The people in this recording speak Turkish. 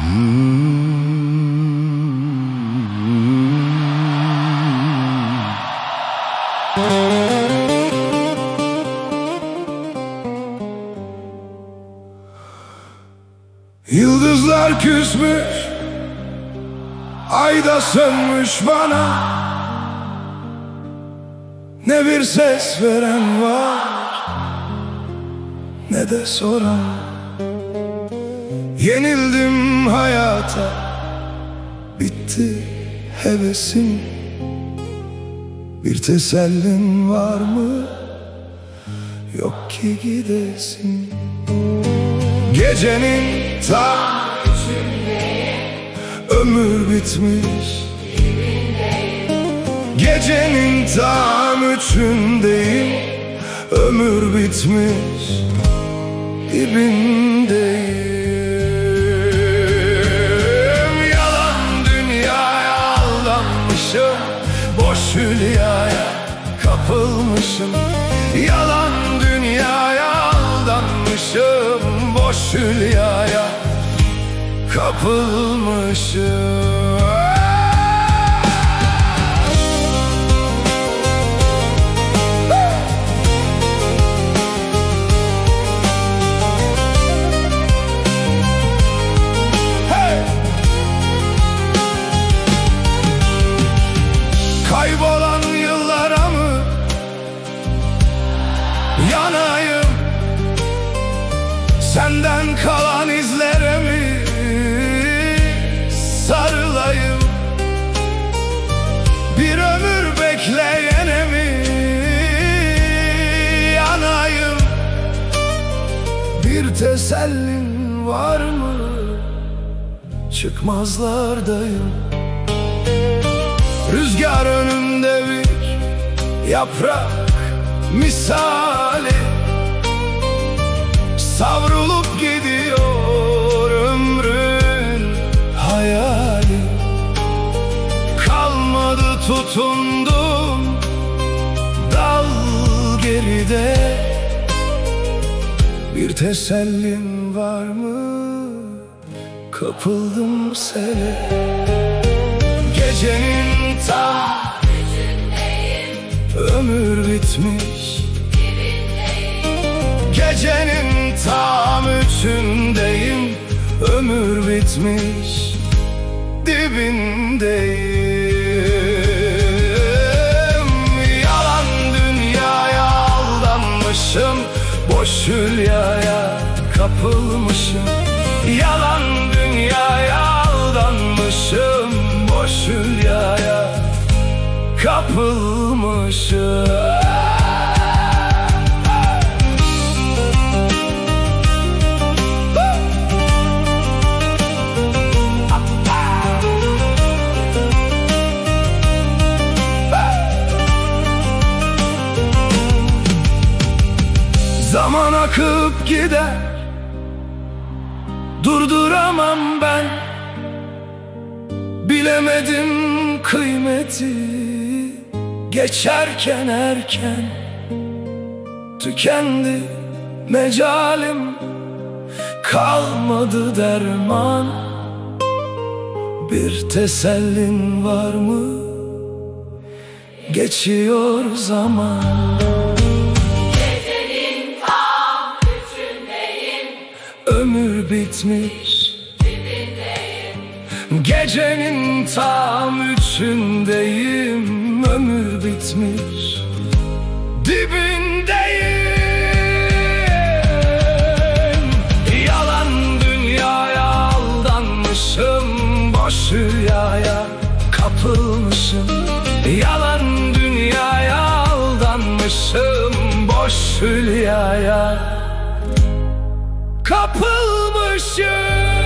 Yıldızlar küsmüş, ay da sönmüş bana. Ne bir ses veren var, ne de soran. Yenildim hayata, bitti hevesim. Bir tesellim var mı? Yok ki gidesim. Gecenin tam içindeyim, ömür bitmiş dibindeyim. Gecenin tam üçündeyim, ömür bitmiş dibindeyim. Yalan dünyaya aldanmışım, boş hülyaya kapılmışım. Yalan dünyaya aldanmışım, boş hülyaya kapılmışım. Kaybolan yıllara mı yanayım, senden kalan izlere mi sarılayım? Bir ömür bekleyene mi yanayım? Bir tesellim var mı? Çıkmazlardayım. Rüzgar önümde bir yaprak misali, savrulup gidiyor ömrün hayali. Kalmadı tutundum dal geride. Bir tesellim var mı? Kapıldım sele. Gecenin tam içindeyim, ömür bitmiş dibindeyim. Gecenin tam üçündeyim, ömür bitmiş dibindeyim. Yalan dünyaya aldanmışım, boş hülyaya kapılmışım. Yalan dünyaya aldanmışım, boş hülyaya kapılmışım. Zaman akıp gider, durduramam ben. Bilemedim kıymeti, geçerken erken. Tükendi mecalim, kalmadı derman. Bir tesellin var mı? Geçiyor zaman. Gecenin tam üçündeyim, Ömür bitmiş dibindeyim. Gecenin tam üçündeyim, ömür bitmiş dibindeyim. Yalan dünyaya aldanmışım, boş hülyaya kapılmışım. Yalan dünyaya aldanmışım, boş hülyaya kapılmışım.